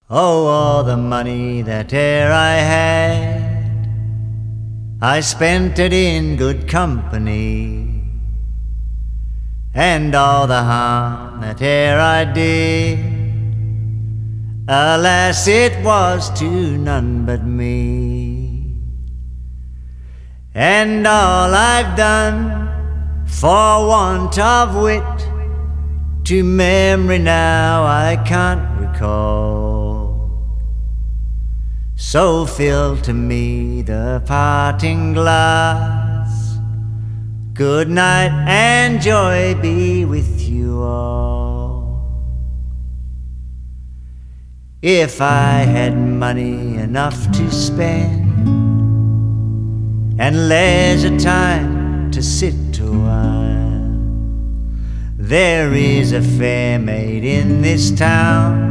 Oh, all the money that e'er I had, I spent it in good company, and all the harm that e'er I did, alas, it was to none but me. And all I've done for want of wit, to memory now I can't recall. So fill to me the parting glass, good night and joy be with you all. If I had money enough to spend, and leisure time to sit a while, there is a fair maid in this town